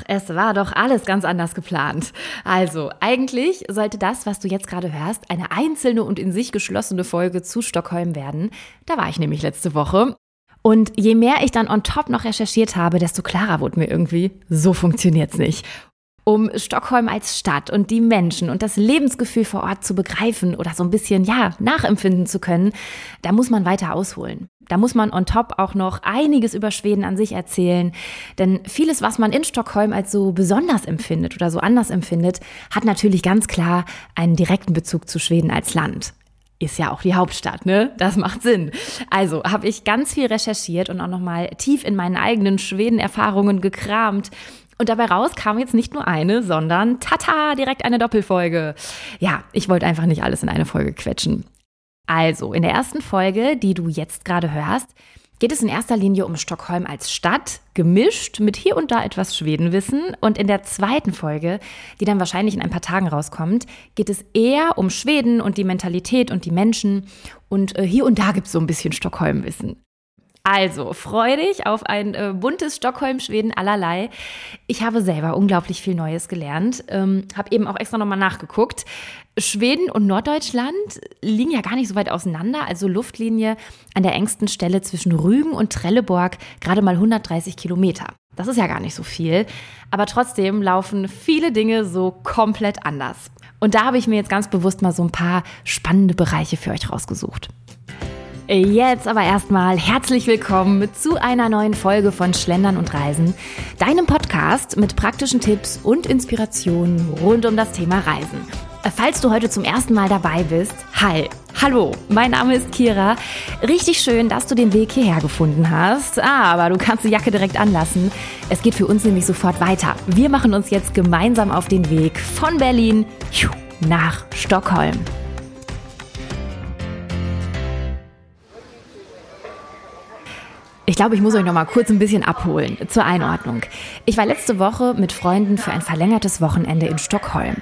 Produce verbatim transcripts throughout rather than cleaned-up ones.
es war doch alles ganz anders geplant. Also, eigentlich sollte das, was du jetzt gerade hörst, eine einzelne und in sich geschlossene Folge zu Stockholm werden. Da war ich nämlich letzte Woche. Und je mehr ich dann on top noch recherchiert habe, desto klarer wurde mir irgendwie, so funktioniert's nicht. Um Stockholm als Stadt und die Menschen und das Lebensgefühl vor Ort zu begreifen oder so ein bisschen, ja, nachempfinden zu können, da muss man weiter ausholen. Da muss man on top auch noch einiges über Schweden an sich erzählen. Denn vieles, was man in Stockholm als so besonders empfindet oder so anders empfindet, hat natürlich ganz klar einen direkten Bezug zu Schweden als Land. Ist ja auch die Hauptstadt, ne? Das macht Sinn. Also habe ich ganz viel recherchiert und auch nochmal tief in meinen eigenen Schweden-Erfahrungen gekramt. Und dabei raus kam jetzt nicht nur eine, sondern tata, direkt eine Doppelfolge. Ja, ich wollte einfach nicht alles in eine Folge quetschen. Also, in der ersten Folge, die du jetzt gerade hörst, geht es in erster Linie um Stockholm als Stadt, gemischt mit hier und da etwas Schwedenwissen. Und in der zweiten Folge, die dann wahrscheinlich in ein paar Tagen rauskommt, geht es eher um Schweden und die Mentalität und die Menschen. Und äh, hier und da gibt es so ein bisschen Stockholm-Wissen. Also, freu dich auf ein äh, buntes Stockholm-Schweden allerlei. Ich habe selber unglaublich viel Neues gelernt, ähm, habe eben auch extra nochmal nachgeguckt. Schweden und Norddeutschland liegen ja gar nicht so weit auseinander, also Luftlinie an der engsten Stelle zwischen Rügen und Trelleborg gerade mal hundertdreißig Kilometer. Das ist ja gar nicht so viel, aber trotzdem laufen viele Dinge so komplett anders. Und da habe ich mir jetzt ganz bewusst mal so ein paar spannende Bereiche für euch rausgesucht. Jetzt aber erstmal herzlich willkommen zu einer neuen Folge von Schlendern und Reisen, deinem Podcast mit praktischen Tipps und Inspirationen rund um das Thema Reisen. Falls du heute zum ersten Mal dabei bist, hi, hallo, mein Name ist Kira. Richtig schön, dass du den Weg hierher gefunden hast, aber du kannst die Jacke direkt anlassen. Es geht für uns nämlich sofort weiter. Wir machen uns jetzt gemeinsam auf den Weg von Berlin nach Stockholm. Ich glaube, ich muss euch noch mal kurz ein bisschen abholen zur Einordnung. Ich war letzte Woche mit Freunden für ein verlängertes Wochenende in Stockholm.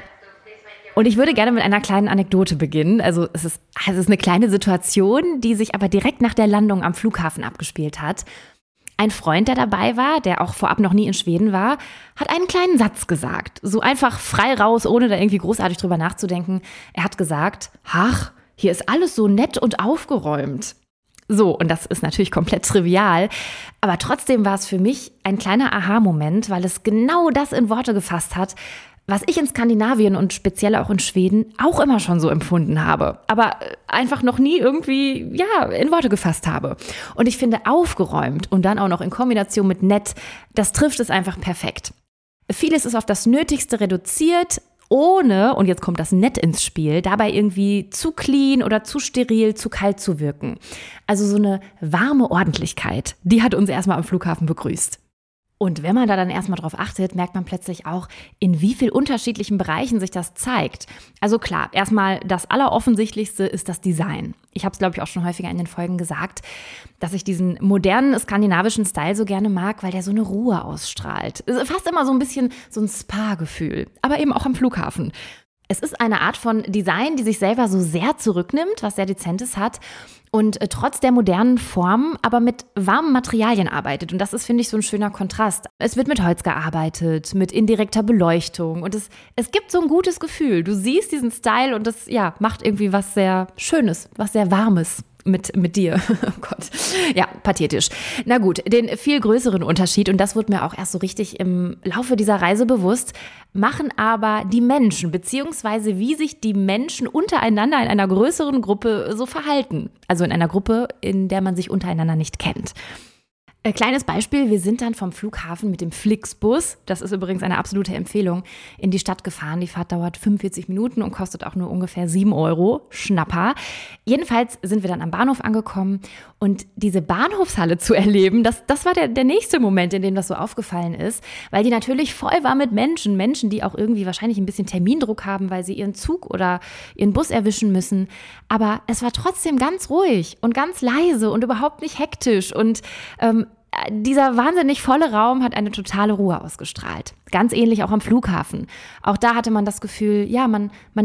Und ich würde gerne mit einer kleinen Anekdote beginnen. Also es ist, es ist eine kleine Situation, die sich aber direkt nach der Landung am Flughafen abgespielt hat. Ein Freund, der dabei war, der auch vorab noch nie in Schweden war, hat einen kleinen Satz gesagt. So einfach frei raus, ohne da irgendwie großartig drüber nachzudenken. Er hat gesagt, ach, hier ist alles so nett und aufgeräumt. So, und das ist natürlich komplett trivial, aber trotzdem war es für mich ein kleiner Aha-Moment, weil es genau das in Worte gefasst hat, was ich in Skandinavien und speziell auch in Schweden auch immer schon so empfunden habe, aber einfach noch nie irgendwie, ja, in Worte gefasst habe. Und ich finde, aufgeräumt und dann auch noch in Kombination mit nett, das trifft es einfach perfekt. Vieles ist auf das Nötigste reduziert, ohne, und jetzt kommt das Nett ins Spiel, dabei irgendwie zu clean oder zu steril, zu kalt zu wirken. Also so eine warme Ordentlichkeit, die hat uns erstmal am Flughafen begrüßt. Und wenn man da dann erstmal drauf achtet, merkt man plötzlich auch, in wie vielen unterschiedlichen Bereichen sich das zeigt. Also klar, erstmal das Alleroffensichtlichste ist das Design. Ich habe es, glaube ich, auch schon häufiger in den Folgen gesagt, dass ich diesen modernen skandinavischen Style so gerne mag, weil der so eine Ruhe ausstrahlt. Fast immer so ein bisschen so ein Spa-Gefühl, aber eben auch am Flughafen. Es ist eine Art von Design, die sich selber so sehr zurücknimmt, was sehr Dezentes hat und äh, trotz der modernen Form aber mit warmen Materialien arbeitet. Und das ist, finde ich, so ein schöner Kontrast. Es wird mit Holz gearbeitet, mit indirekter Beleuchtung und es, es gibt so ein gutes Gefühl. Du siehst diesen Style und das ja, macht irgendwie was sehr Schönes, was sehr Warmes. Mit, mit dir. Oh Gott. Ja, pathetisch. Na gut, den viel größeren Unterschied, und das wurde mir auch erst so richtig im Laufe dieser Reise bewusst, machen aber die Menschen, beziehungsweise wie sich die Menschen untereinander in einer größeren Gruppe so verhalten. Also in einer Gruppe, in der man sich untereinander nicht kennt. Äh, kleines Beispiel, wir sind dann vom Flughafen mit dem Flixbus, das ist übrigens eine absolute Empfehlung, in die Stadt gefahren. Die Fahrt dauert fünfundvierzig Minuten und kostet auch nur ungefähr sieben Euro. Schnapper. Jedenfalls sind wir dann am Bahnhof angekommen und diese Bahnhofshalle zu erleben, das, das war der, der nächste Moment, in dem das so aufgefallen ist, weil die natürlich voll war mit Menschen, Menschen, die auch irgendwie wahrscheinlich ein bisschen Termindruck haben, weil sie ihren Zug oder ihren Bus erwischen müssen. Aber es war trotzdem ganz ruhig und ganz leise und überhaupt nicht hektisch und ähm, dieser wahnsinnig volle Raum hat eine totale Ruhe ausgestrahlt. Ganz ähnlich auch am Flughafen. Auch da hatte man das Gefühl, ja, man, man ist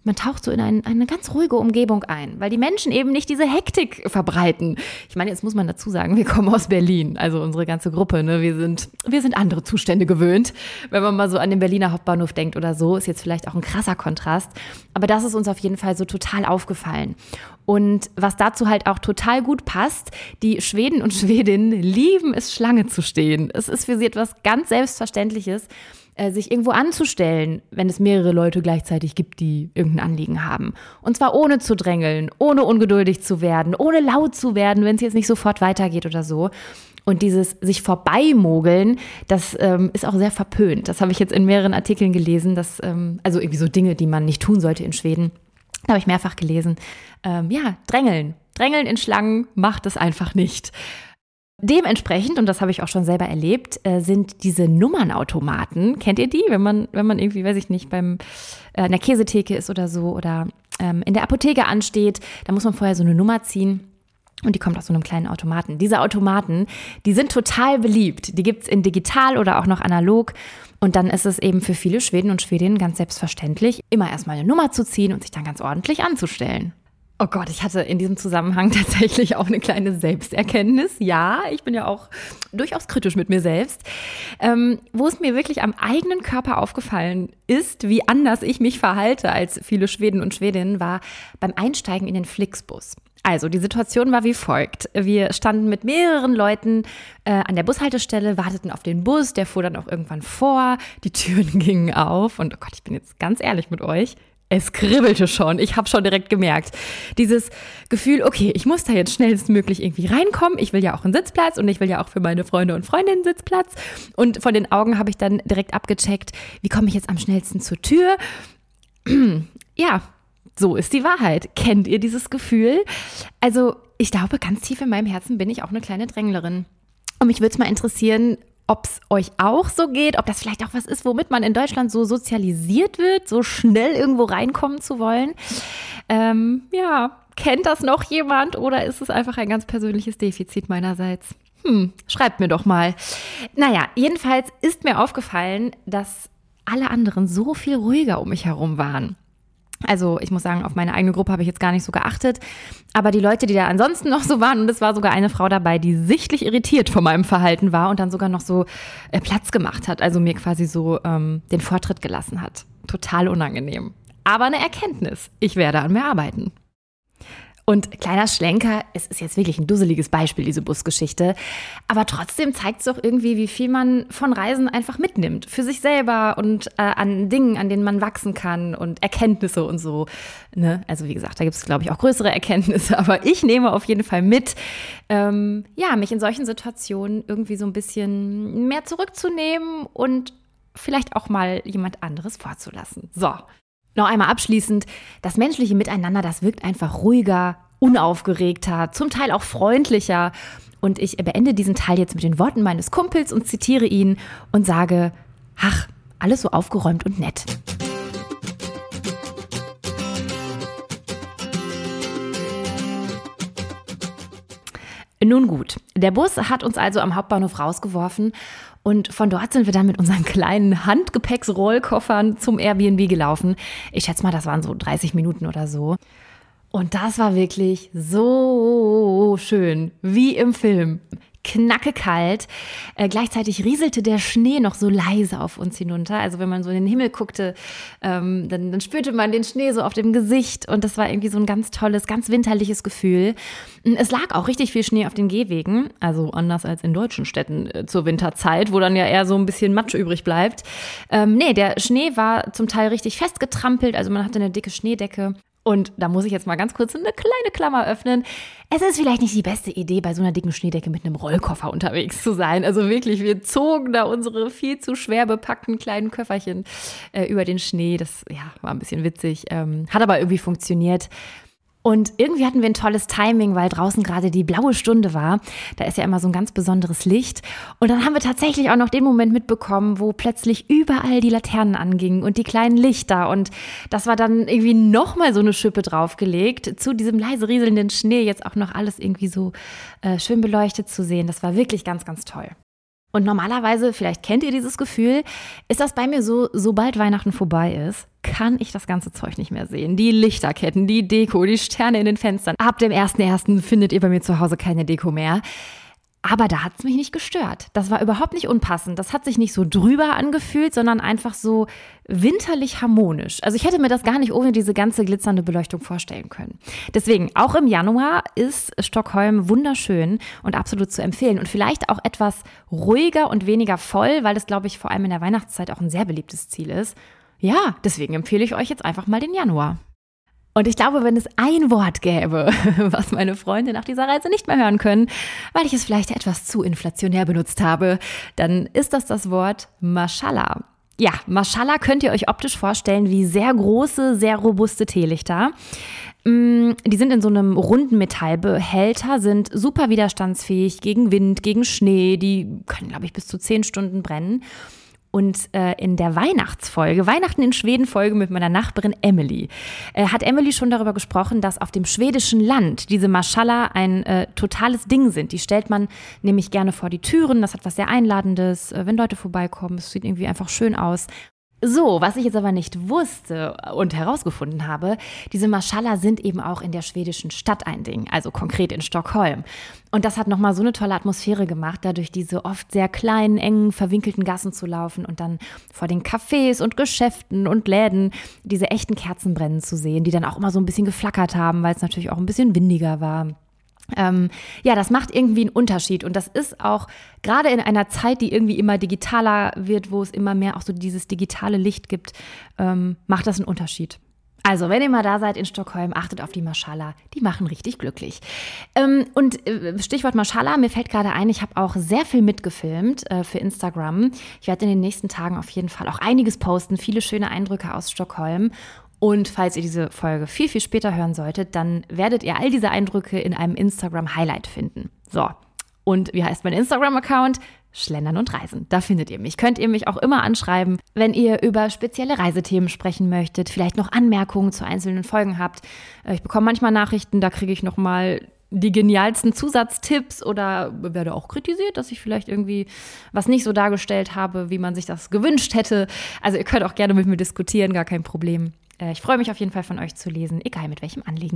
man taucht so in ein, eine ganz ruhige Umgebung ein, weil die Menschen eben nicht diese Hektik verbreiten. Ich meine, jetzt muss man dazu sagen, wir kommen aus Berlin, also unsere ganze Gruppe, ne? Wir sind, wir sind andere Zustände gewöhnt. Wenn man mal so an den Berliner Hauptbahnhof denkt oder so, ist jetzt vielleicht auch ein krasser Kontrast. Aber das ist uns auf jeden Fall so total aufgefallen. Und was dazu halt auch total gut passt, die Schweden und Schwedinnen lieben es, Schlange zu stehen. Es ist für sie etwas ganz Selbstverständliches, sich irgendwo anzustellen, wenn es mehrere Leute gleichzeitig gibt, die irgendein Anliegen haben. Und zwar ohne zu drängeln, ohne ungeduldig zu werden, ohne laut zu werden, wenn es jetzt nicht sofort weitergeht oder so. Und dieses sich vorbeimogeln, das ähm, ist auch sehr verpönt. Das habe ich jetzt in mehreren Artikeln gelesen, dass, ähm, also irgendwie so Dinge, die man nicht tun sollte in Schweden. Da habe ich mehrfach gelesen. Ähm, ja, drängeln. Drängeln in Schlangen macht es einfach nicht. Dementsprechend, und das habe ich auch schon selber erlebt, äh, sind diese Nummernautomaten, kennt ihr die, wenn man, wenn man irgendwie, weiß ich nicht, beim äh, in der Käsetheke ist oder so oder ähm, in der Apotheke ansteht, da muss man vorher so eine Nummer ziehen und die kommt aus so einem kleinen Automaten. Diese Automaten, die sind total beliebt. Die gibt's in digital oder auch noch analog. Und dann ist es eben für viele Schweden und Schwedinnen ganz selbstverständlich, immer erstmal eine Nummer zu ziehen und sich dann ganz ordentlich anzustellen. Oh Gott, ich hatte in diesem Zusammenhang tatsächlich auch eine kleine Selbsterkenntnis. Ja, ich bin ja auch durchaus kritisch mit mir selbst. Ähm, wo es mir wirklich am eigenen Körper aufgefallen ist, wie anders ich mich verhalte als viele Schweden und Schwedinnen, war beim Einsteigen in den Flixbus. Also die Situation war wie folgt. Wir standen mit mehreren Leuten äh, an der Bushaltestelle, warteten auf den Bus, der fuhr dann auch irgendwann vor, die Türen gingen auf und oh Gott, ich bin jetzt ganz ehrlich mit euch, es kribbelte schon, ich habe schon direkt gemerkt. Dieses Gefühl, okay, ich muss da jetzt schnellstmöglich irgendwie reinkommen, ich will ja auch einen Sitzplatz und ich will ja auch für meine Freunde und Freundinnen einen Sitzplatz und von den Augen habe ich dann direkt abgecheckt, wie komme ich jetzt am schnellsten zur Tür? Ja, so ist die Wahrheit. Kennt ihr dieses Gefühl? Also ich glaube, ganz tief in meinem Herzen bin ich auch eine kleine Dränglerin. Und mich würde es mal interessieren, ob es euch auch so geht, ob das vielleicht auch was ist, womit man in Deutschland so sozialisiert wird, so schnell irgendwo reinkommen zu wollen. Ähm, ja, kennt das noch jemand oder ist es einfach ein ganz persönliches Defizit meinerseits? Hm, schreibt mir doch mal. Naja, jedenfalls ist mir aufgefallen, dass alle anderen so viel ruhiger um mich herum waren. Also ich muss sagen, auf meine eigene Gruppe habe ich jetzt gar nicht so geachtet. Aber die Leute, die da ansonsten noch so waren, und es war sogar eine Frau dabei, die sichtlich irritiert von meinem Verhalten war und dann sogar noch so äh, Platz gemacht hat, also mir quasi so ähm, den Vortritt gelassen hat. Total unangenehm. Aber eine Erkenntnis. Ich werde an mir arbeiten. Und kleiner Schlenker, es ist jetzt wirklich ein dusseliges Beispiel, diese Busgeschichte. Aber trotzdem zeigt es doch irgendwie, wie viel man von Reisen einfach mitnimmt. Für sich selber und äh, an Dingen, an denen man wachsen kann und Erkenntnisse und so. Ne? Also wie gesagt, da gibt es, glaube ich, auch größere Erkenntnisse. Aber ich nehme auf jeden Fall mit, ähm, ja, mich in solchen Situationen irgendwie so ein bisschen mehr zurückzunehmen und vielleicht auch mal jemand anderes vorzulassen. So. Noch einmal abschließend, das menschliche Miteinander, das wirkt einfach ruhiger, unaufgeregter, zum Teil auch freundlicher. Und ich beende diesen Teil jetzt mit den Worten meines Kumpels und zitiere ihn und sage, ach, alles so aufgeräumt und nett. Nun gut, der Bus hat uns also am Hauptbahnhof rausgeworfen und von dort sind wir dann mit unseren kleinen Handgepäcksrollkoffern zum Airbnb gelaufen. Ich schätze mal, das waren so dreißig Minuten oder so. Und das war wirklich so schön, wie im Film. Knackekalt. Äh, gleichzeitig rieselte der Schnee noch so leise auf uns hinunter. Also wenn man so in den Himmel guckte, ähm, dann, dann spürte man den Schnee so auf dem Gesicht. Und das war irgendwie so ein ganz tolles, ganz winterliches Gefühl. Es lag auch richtig viel Schnee auf den Gehwegen. Also anders als in deutschen Städten äh, zur Winterzeit, wo dann ja eher so ein bisschen Matsch übrig bleibt. Ähm, nee, der Schnee war zum Teil richtig festgetrampelt. Also man hatte eine dicke Schneedecke. Und da muss ich jetzt mal ganz kurz eine kleine Klammer öffnen. Es ist vielleicht nicht die beste Idee, bei so einer dicken Schneedecke mit einem Rollkoffer unterwegs zu sein. Also wirklich, wir zogen da unsere viel zu schwer bepackten kleinen Köfferchen äh, über den Schnee. Das ja, war ein bisschen witzig, ähm, hat aber irgendwie funktioniert. Und irgendwie hatten wir ein tolles Timing, weil draußen gerade die blaue Stunde war. Da ist ja immer so ein ganz besonderes Licht. Und dann haben wir tatsächlich auch noch den Moment mitbekommen, wo plötzlich überall die Laternen angingen und die kleinen Lichter. Und das war dann irgendwie nochmal so eine Schippe draufgelegt, zu diesem leise rieselnden Schnee jetzt auch noch alles irgendwie so äh, schön beleuchtet zu sehen. Das war wirklich ganz, ganz toll. Und normalerweise, vielleicht kennt ihr dieses Gefühl, ist das bei mir so, sobald Weihnachten vorbei ist, kann ich das ganze Zeug nicht mehr sehen. Die Lichterketten, die Deko, die Sterne in den Fenstern. Ab dem ersten ersten findet ihr bei mir zu Hause keine Deko mehr. Aber da hat es mich nicht gestört. Das war überhaupt nicht unpassend. Das hat sich nicht so drüber angefühlt, sondern einfach so winterlich harmonisch. Also ich hätte mir das gar nicht ohne diese ganze glitzernde Beleuchtung vorstellen können. Deswegen, auch im Januar ist Stockholm wunderschön und absolut zu empfehlen. Und vielleicht auch etwas ruhiger und weniger voll, weil das, glaube ich, vor allem in der Weihnachtszeit auch ein sehr beliebtes Ziel ist. Ja, deswegen empfehle ich euch jetzt einfach mal den Januar. Und ich glaube, wenn es ein Wort gäbe, was meine Freunde nach dieser Reise nicht mehr hören können, weil ich es vielleicht etwas zu inflationär benutzt habe, dann ist das das Wort Mashallah. Ja, Mashallah könnt ihr euch optisch vorstellen wie sehr große, sehr robuste Teelichter. Die sind in so einem runden Metallbehälter, sind super widerstandsfähig gegen Wind, gegen Schnee. Die können, glaube ich, bis zu zehn Stunden brennen. Und äh, in der Weihnachtsfolge, Weihnachten in Schweden-Folge mit meiner Nachbarin Emily, äh, hat Emily schon darüber gesprochen, dass auf dem schwedischen Land diese Mashallah ein äh, totales Ding sind. Die stellt man nämlich gerne vor die Türen. Das hat was sehr Einladendes, äh, wenn Leute vorbeikommen. Es sieht irgendwie einfach schön aus. So, was ich jetzt aber nicht wusste und herausgefunden habe, diese Mashallah sind eben auch in der schwedischen Stadt ein Ding, also konkret in Stockholm. Und das hat nochmal so eine tolle Atmosphäre gemacht, da durch diese oft sehr kleinen, engen, verwinkelten Gassen zu laufen und dann vor den Cafés und Geschäften und Läden diese echten Kerzen brennen zu sehen, die dann auch immer so ein bisschen geflackert haben, weil es natürlich auch ein bisschen windiger war. Ähm, ja, das macht irgendwie einen Unterschied und das ist auch gerade in einer Zeit, die irgendwie immer digitaler wird, wo es immer mehr auch so dieses digitale Licht gibt, ähm, macht das einen Unterschied. Also, wenn ihr mal da seid in Stockholm, achtet auf die Mashallah, die machen richtig glücklich. Ähm, und äh, Stichwort Mashallah, mir fällt gerade ein, ich habe auch sehr viel mitgefilmt äh, für Instagram. Ich werde in den nächsten Tagen auf jeden Fall auch einiges posten, viele schöne Eindrücke aus Stockholm. Und falls ihr diese Folge viel, viel später hören solltet, dann werdet ihr all diese Eindrücke in einem Instagram-Highlight finden. So, und wie heißt mein Instagram-Account? Schlendern und Reisen. Da findet ihr mich. Könnt ihr mich auch immer anschreiben, wenn ihr über spezielle Reisethemen sprechen möchtet, vielleicht noch Anmerkungen zu einzelnen Folgen habt. Ich bekomme manchmal Nachrichten, da kriege ich nochmal die genialsten Zusatztipps oder werde auch kritisiert, dass ich vielleicht irgendwie was nicht so dargestellt habe, wie man sich das gewünscht hätte. Also ihr könnt auch gerne mit mir diskutieren, gar kein Problem. Ich freue mich auf jeden Fall von euch zu lesen, egal mit welchem Anliegen.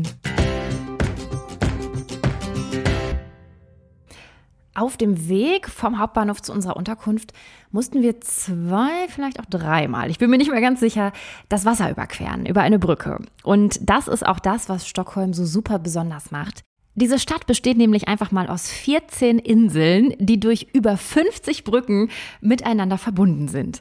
Auf dem Weg vom Hauptbahnhof zu unserer Unterkunft mussten wir zwei, vielleicht auch dreimal, ich bin mir nicht mehr ganz sicher, das Wasser überqueren, über eine Brücke. Und das ist auch das, was Stockholm so super besonders macht. Diese Stadt besteht nämlich einfach mal aus vierzehn Inseln, die durch über fünfzig Brücken miteinander verbunden sind.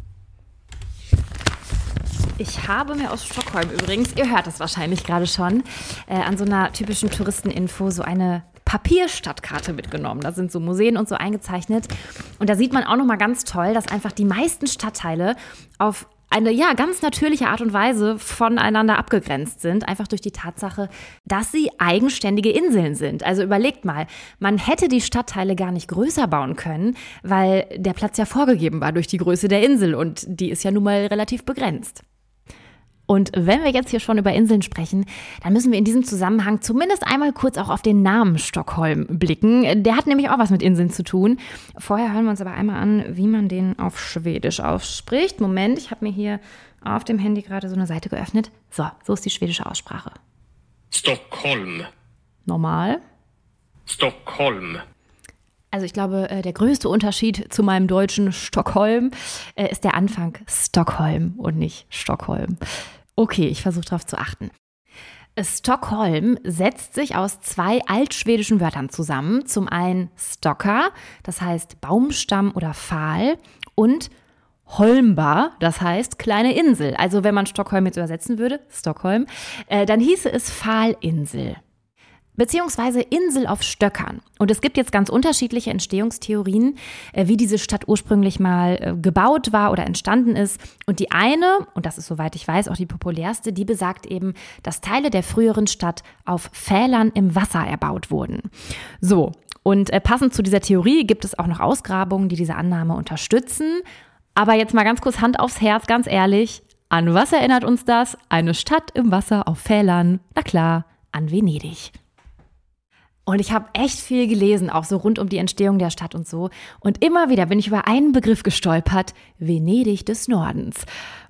Ich habe mir aus Stockholm übrigens, ihr hört es wahrscheinlich gerade schon, äh, an so einer typischen Touristeninfo so eine Papierstadtkarte mitgenommen. Da sind so Museen und so eingezeichnet. Und da sieht man auch nochmal ganz toll, dass einfach die meisten Stadtteile auf eine ja ganz natürliche Art und Weise voneinander abgegrenzt sind, einfach durch die Tatsache, dass sie eigenständige Inseln sind. Also überlegt mal, man hätte die Stadtteile gar nicht größer bauen können, weil der Platz ja vorgegeben war durch die Größe der Insel und die ist ja nun mal relativ begrenzt. Und wenn wir jetzt hier schon über Inseln sprechen, dann müssen wir in diesem Zusammenhang zumindest einmal kurz auch auf den Namen Stockholm blicken. Der hat nämlich auch was mit Inseln zu tun. Vorher hören wir uns aber einmal an, wie man den auf Schwedisch ausspricht. Moment, ich habe mir hier auf dem Handy gerade so eine Seite geöffnet. So, so ist die schwedische Aussprache. Stockholm. Normal. Stockholm. Also ich glaube, der größte Unterschied zu meinem deutschen Stockholm ist der Anfang Stockholm und nicht Stockholm. Okay, ich versuche darauf zu achten. Stockholm setzt sich aus zwei altschwedischen Wörtern zusammen. Zum einen Stockar, das heißt Baumstamm oder Pfahl, und Holmba, das heißt kleine Insel. Also wenn man Stockholm jetzt übersetzen würde, Stockholm, äh, dann hieße es Pfahlinsel. Beziehungsweise Insel auf Stöckern. Und es gibt jetzt ganz unterschiedliche Entstehungstheorien, wie diese Stadt ursprünglich mal gebaut war oder entstanden ist. Und die eine, und das ist soweit ich weiß auch die populärste, die besagt eben, dass Teile der früheren Stadt auf Pfählern im Wasser erbaut wurden. So, und passend zu dieser Theorie gibt es auch noch Ausgrabungen, die diese Annahme unterstützen. Aber jetzt mal ganz kurz Hand aufs Herz, ganz ehrlich, an was erinnert uns das? Eine Stadt im Wasser auf Pfählern? Na klar, an Venedig. Und ich habe echt viel gelesen, auch so rund um die Entstehung der Stadt und so. Und immer wieder bin ich über einen Begriff gestolpert, Venedig des Nordens.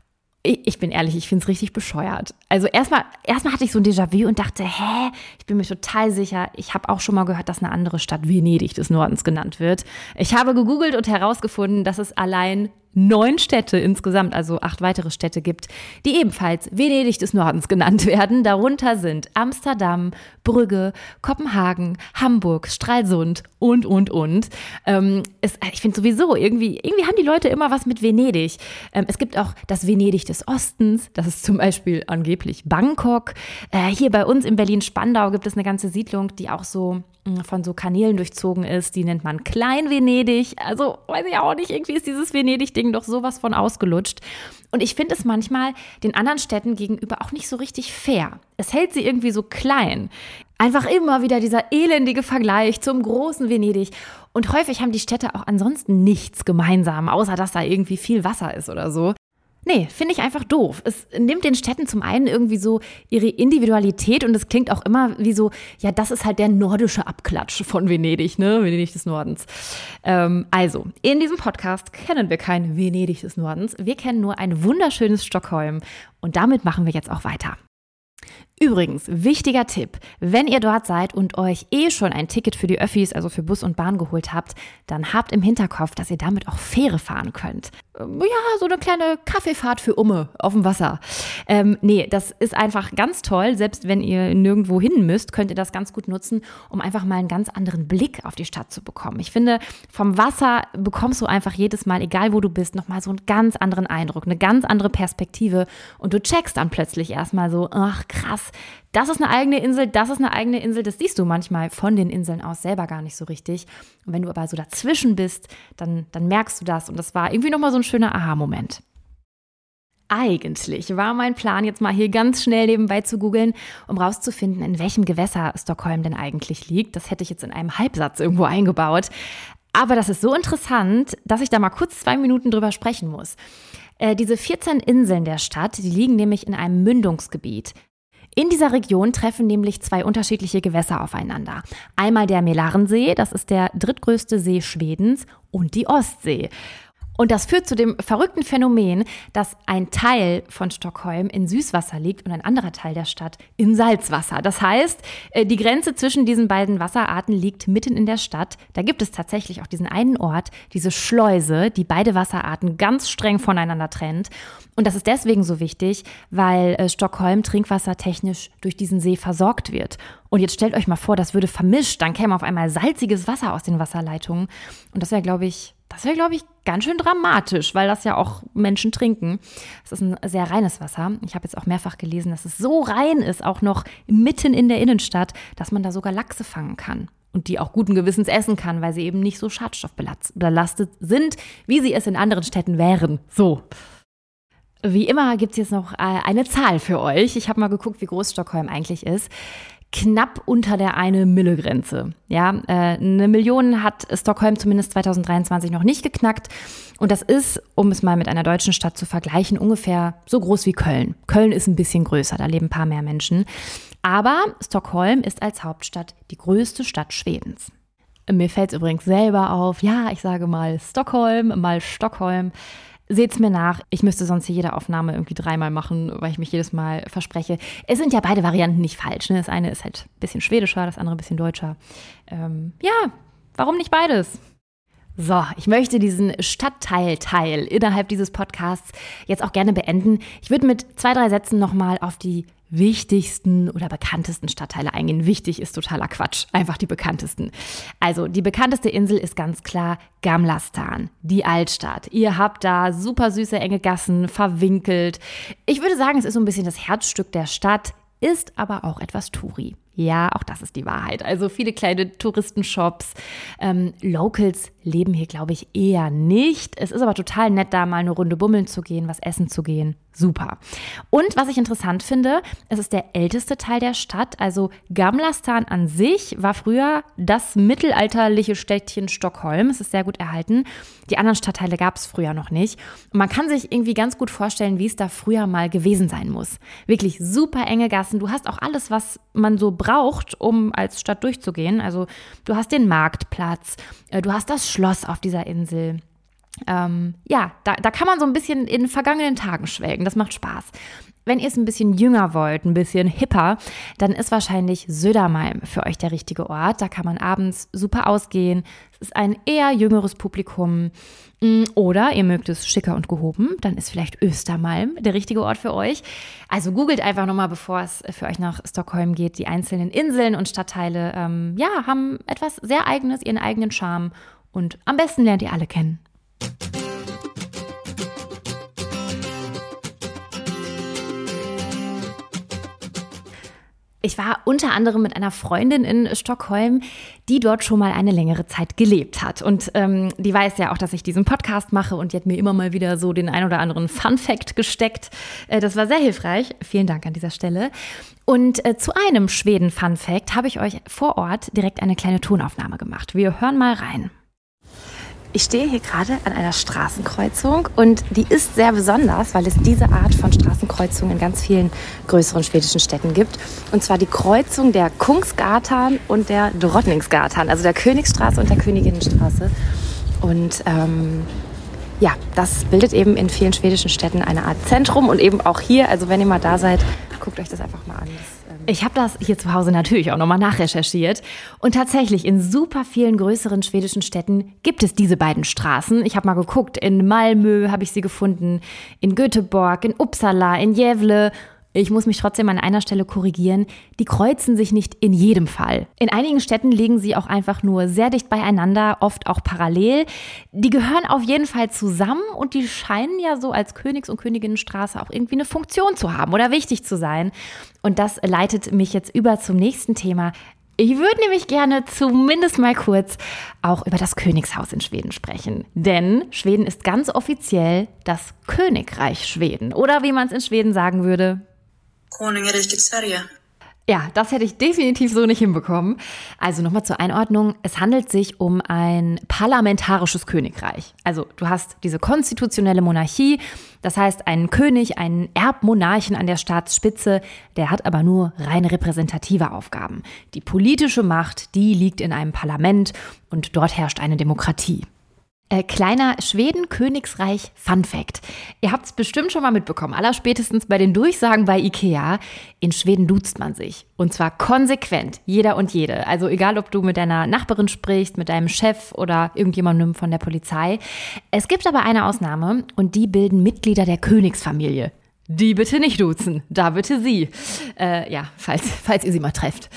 Ich bin ehrlich, ich finde es richtig bescheuert. Also erstmal erstmal hatte ich so ein Déjà-vu und dachte, hä, ich bin mir total sicher, ich habe auch schon mal gehört, dass eine andere Stadt Venedig des Nordens genannt wird. Ich habe gegoogelt und herausgefunden, dass es allein neun Städte insgesamt, also acht weitere Städte gibt, die ebenfalls Venedig des Nordens genannt werden. Darunter sind Amsterdam, Brügge, Kopenhagen, Hamburg, Stralsund und, und, und. Ähm, es, ich finde sowieso, irgendwie, irgendwie haben die Leute immer was mit Venedig. Ähm, es gibt auch das Venedig des Ostens, das ist zum Beispiel angeblich Bangkok. Äh, hier bei uns in Berlin-Spandau gibt es eine ganze Siedlung, die auch so von so Kanälen durchzogen ist, die nennt man Klein-Venedig. Also weiß ich auch nicht, irgendwie ist dieses Venedig-Ding doch sowas von ausgelutscht. Und ich finde es manchmal den anderen Städten gegenüber auch nicht so richtig fair. Es hält sie irgendwie so klein. Einfach immer wieder dieser elendige Vergleich zum großen Venedig. Und häufig haben die Städte auch ansonsten nichts gemeinsam, außer dass da irgendwie viel Wasser ist oder so. Nee, finde ich einfach doof. Es nimmt den Städten zum einen irgendwie so ihre Individualität und es klingt auch immer wie so, ja, das ist halt der nordische Abklatsch von Venedig, ne? Venedig des Nordens. Ähm, also, in diesem Podcast kennen wir kein Venedig des Nordens. Wir kennen nur ein wunderschönes Stockholm und damit machen wir jetzt auch weiter. Übrigens, wichtiger Tipp, wenn ihr dort seid und euch eh schon ein Ticket für die Öffis, also für Bus und Bahn geholt habt, dann habt im Hinterkopf, dass ihr damit auch Fähre fahren könnt. Ja, so eine kleine Kaffeefahrt für Umme auf dem Wasser. Ähm, nee, das ist einfach ganz toll. Selbst wenn ihr nirgendwo hin müsst, könnt ihr das ganz gut nutzen, um einfach mal einen ganz anderen Blick auf die Stadt zu bekommen. Ich finde, vom Wasser bekommst du einfach jedes Mal, egal wo du bist, nochmal so einen ganz anderen Eindruck, eine ganz andere Perspektive und du checkst dann plötzlich erstmal so, ach krass, das ist eine eigene Insel, das ist eine eigene Insel, das siehst du manchmal von den Inseln aus selber gar nicht so richtig. Und wenn du aber so dazwischen bist, dann, dann merkst du das und das war irgendwie nochmal so ein schöner Aha-Moment. Eigentlich war mein Plan, jetzt mal hier ganz schnell nebenbei zu googeln, um rauszufinden, in welchem Gewässer Stockholm denn eigentlich liegt. Das hätte ich jetzt in einem Halbsatz irgendwo eingebaut. Aber das ist so interessant, dass ich da mal kurz zwei Minuten drüber sprechen muss. Äh, diese vierzehn Inseln der Stadt, die liegen nämlich in einem Mündungsgebiet. In dieser Region treffen nämlich zwei unterschiedliche Gewässer aufeinander. Einmal der Mälarensee, das ist der drittgrößte See Schwedens, und die Ostsee. Und das führt zu dem verrückten Phänomen, dass ein Teil von Stockholm in Süßwasser liegt und ein anderer Teil der Stadt in Salzwasser. Das heißt, die Grenze zwischen diesen beiden Wasserarten liegt mitten in der Stadt. Da gibt es tatsächlich auch diesen einen Ort, diese Schleuse, die beide Wasserarten ganz streng voneinander trennt. Und das ist deswegen so wichtig, weil Stockholm trinkwassertechnisch durch diesen See versorgt wird. Und jetzt stellt euch mal vor, das würde vermischt, dann käme auf einmal salziges Wasser aus den Wasserleitungen. Und das wäre, glaube ich, das wäre, glaube ich, ganz schön dramatisch, weil das ja auch Menschen trinken. Es ist ein sehr reines Wasser. Ich habe jetzt auch mehrfach gelesen, dass es so rein ist, auch noch mitten in der Innenstadt, dass man da sogar Lachse fangen kann. Und die auch guten Gewissens essen kann, weil sie eben nicht so schadstoffbelastet sind, wie sie es in anderen Städten wären. So. Wie immer gibt es jetzt noch eine Zahl für euch. Ich habe mal geguckt, wie groß Stockholm eigentlich ist. Knapp unter der eine-Mille-Grenze. Ja, äh, eine Million hat Stockholm zumindest zweitausenddreiundzwanzig noch nicht geknackt. Und das ist, um es mal mit einer deutschen Stadt zu vergleichen, ungefähr so groß wie Köln. Köln ist ein bisschen größer, da leben ein paar mehr Menschen. Aber Stockholm ist als Hauptstadt die größte Stadt Schwedens. Mir fällt es übrigens selber auf, ja, ich sage mal Stockholm, mal Stockholm. Seht's mir nach, ich müsste sonst hier jede Aufnahme irgendwie dreimal machen, weil ich mich jedes Mal verspreche. Es sind ja beide Varianten nicht falsch, ne? Das eine ist halt ein bisschen schwedischer, das andere ein bisschen deutscher. Ähm, ja, warum nicht beides? So, ich möchte diesen Stadtteil-Teil innerhalb dieses Podcasts jetzt auch gerne beenden. Ich würde mit zwei, drei Sätzen nochmal auf die wichtigsten oder bekanntesten Stadtteile eingehen. Wichtig ist totaler Quatsch, einfach die bekanntesten. Also die bekannteste Insel ist ganz klar Gamla Stan, die Altstadt. Ihr habt da super süße, enge Gassen, verwinkelt. Ich würde sagen, es ist so ein bisschen das Herzstück der Stadt, ist aber auch etwas Touri. Ja, auch das ist die Wahrheit. Also viele kleine Touristenshops. Ähm, Locals leben hier, glaube ich, eher nicht. Es ist aber total nett, da mal eine Runde bummeln zu gehen, was essen zu gehen. Super. Und was ich interessant finde, es ist der älteste Teil der Stadt. Also Gamla Stan an sich war früher das mittelalterliche Städtchen Stockholm. Es ist sehr gut erhalten. Die anderen Stadtteile gab es früher noch nicht. Und man kann sich irgendwie ganz gut vorstellen, wie es da früher mal gewesen sein muss. Wirklich super enge Gassen. Du hast auch alles, was man so braucht. braucht, um als Stadt durchzugehen. Also du hast den Marktplatz, äh, du hast das Schloss auf dieser Insel. Ähm, ja, da, da kann man so ein bisschen in vergangenen Tagen schwelgen. Das macht Spaß. Wenn ihr es ein bisschen jünger wollt, ein bisschen hipper, dann ist wahrscheinlich Södermalm für euch der richtige Ort. Da kann man abends super ausgehen. Es ist ein eher jüngeres Publikum. Oder ihr mögt es schicker und gehoben, dann ist vielleicht Östermalm der richtige Ort für euch. Also googelt einfach nochmal, bevor es für euch nach Stockholm geht. Die einzelnen Inseln und Stadtteile ähm, ja, haben etwas sehr Eigenes, ihren eigenen Charme. Und am besten lernt ihr alle kennen. Ich war unter anderem mit einer Freundin in Stockholm, die dort schon mal eine längere Zeit gelebt hat. Und ähm, die weiß ja auch, dass ich diesen Podcast mache und die hat mir immer mal wieder so den ein oder anderen Fun-Fact gesteckt. Äh, das war sehr hilfreich. Vielen Dank an dieser Stelle. Und äh, zu einem Schweden-Fun-Fact habe ich euch vor Ort direkt eine kleine Tonaufnahme gemacht. Wir hören mal rein. Ich stehe hier gerade an einer Straßenkreuzung und die ist sehr besonders, weil es diese Art von Straßenkreuzung in ganz vielen größeren schwedischen Städten gibt. Und zwar die Kreuzung der Kungsgatan und der Drottningsgatan, also der Königsstraße und der Königinnenstraße. Und ähm, ja, das bildet eben in vielen schwedischen Städten eine Art Zentrum und eben auch hier, also wenn ihr mal da seid, guckt euch das einfach mal an. Das, ähm ich habe das hier zu Hause natürlich auch nochmal nachrecherchiert und tatsächlich in super vielen größeren schwedischen Städten gibt es diese beiden Straßen. Ich habe mal geguckt, in Malmö habe ich sie gefunden, in Göteborg, in Uppsala, in Gävle. Ich muss mich trotzdem an einer Stelle korrigieren. Die kreuzen sich nicht in jedem Fall. In einigen Städten liegen sie auch einfach nur sehr dicht beieinander, oft auch parallel. Die gehören auf jeden Fall zusammen und die scheinen ja so als Königs- und Königinnenstraße auch irgendwie eine Funktion zu haben oder wichtig zu sein. Und das leitet mich jetzt über zum nächsten Thema. Ich würde nämlich gerne zumindest mal kurz auch über das Königshaus in Schweden sprechen. Denn Schweden ist ganz offiziell das Königreich Schweden. Oder wie man es in Schweden sagen würde, Konungariket Sverige. Ja, das hätte ich definitiv so nicht hinbekommen. Also nochmal zur Einordnung. Es handelt sich um ein parlamentarisches Königreich. Also du hast diese konstitutionelle Monarchie, das heißt einen König, einen Erbmonarchen an der Staatsspitze, der hat aber nur rein repräsentative Aufgaben. Die politische Macht, die liegt in einem Parlament und dort herrscht eine Demokratie. Äh, kleiner Schweden-Königsreich-Fun-Fact. Ihr habt es bestimmt schon mal mitbekommen, allerspätestens bei den Durchsagen bei Ikea. In Schweden duzt man sich. Und zwar konsequent, jeder und jede. Also egal, ob du mit deiner Nachbarin sprichst, mit deinem Chef oder irgendjemandem von der Polizei. Es gibt aber eine Ausnahme und die bilden Mitglieder der Königsfamilie. Die bitte nicht duzen, da bitte sie. Äh, ja, falls, falls ihr sie mal trefft.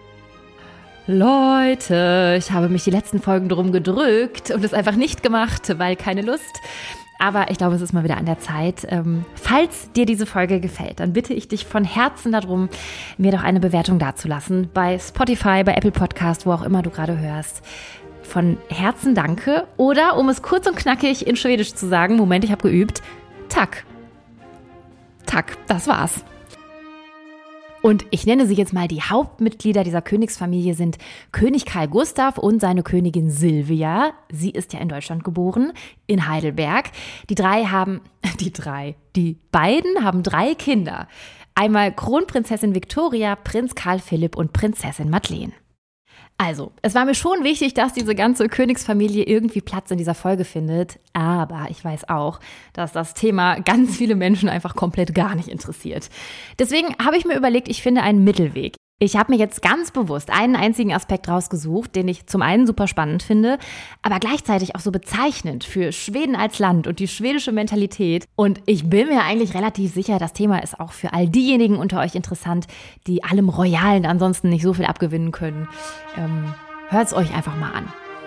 Leute, ich habe mich die letzten Folgen drum gedrückt und es einfach nicht gemacht, weil keine Lust. Aber ich glaube, es ist mal wieder an der Zeit. Ähm, falls dir diese Folge gefällt, dann bitte ich dich von Herzen darum, mir doch eine Bewertung dazulassen. Bei Spotify, bei Apple Podcast, wo auch immer du gerade hörst. Von Herzen danke. Oder, um es kurz und knackig in Schwedisch zu sagen, Moment, ich habe geübt, Tack. Tack, das war's. Und ich nenne sie jetzt mal, die Hauptmitglieder dieser Königsfamilie sind König Karl Gustav und seine Königin Silvia. Sie ist ja in Deutschland geboren, in Heidelberg. Die drei haben, die drei, die beiden haben drei Kinder. Einmal Kronprinzessin Victoria, Prinz Karl Philipp und Prinzessin Madeleine. Also, es war mir schon wichtig, dass diese ganze Königsfamilie irgendwie Platz in dieser Folge findet. Aber ich weiß auch, dass das Thema ganz viele Menschen einfach komplett gar nicht interessiert. Deswegen habe ich mir überlegt, ich finde einen Mittelweg. Ich habe mir jetzt ganz bewusst einen einzigen Aspekt rausgesucht, den ich zum einen super spannend finde, aber gleichzeitig auch so bezeichnend für Schweden als Land und die schwedische Mentalität. Und ich bin mir eigentlich relativ sicher, das Thema ist auch für all diejenigen unter euch interessant, die allem Royalen ansonsten nicht so viel abgewinnen können. Ähm, hört es euch einfach mal an.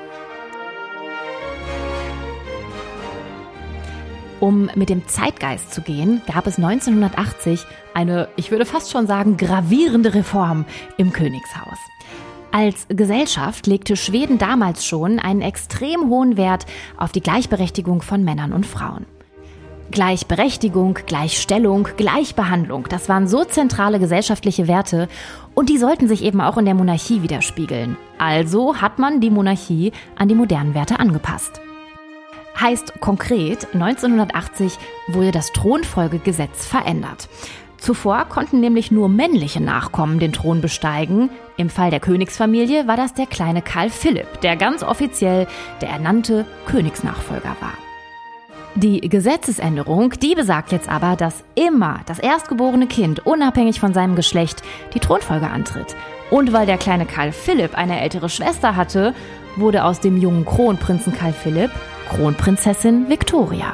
Um mit dem Zeitgeist zu gehen, gab es neunzehnhundertachtzig eine, ich würde fast schon sagen, gravierende Reform im Königshaus. Als Gesellschaft legte Schweden damals schon einen extrem hohen Wert auf die Gleichberechtigung von Männern und Frauen. Gleichberechtigung, Gleichstellung, Gleichbehandlung, das waren so zentrale gesellschaftliche Werte und die sollten sich eben auch in der Monarchie widerspiegeln. Also hat man die Monarchie an die modernen Werte angepasst. Heißt konkret, neunzehnhundertachtzig wurde das Thronfolgegesetz verändert. Zuvor konnten nämlich nur männliche Nachkommen den Thron besteigen. Im Fall der Königsfamilie war das der kleine Karl Philipp, der ganz offiziell der ernannte Königsnachfolger war. Die Gesetzesänderung, die besagt jetzt aber, dass immer das erstgeborene Kind unabhängig von seinem Geschlecht die Thronfolge antritt. Und weil der kleine Karl Philipp eine ältere Schwester hatte, wurde aus dem jungen Kronprinzen Karl Philipp Kronprinzessin Victoria.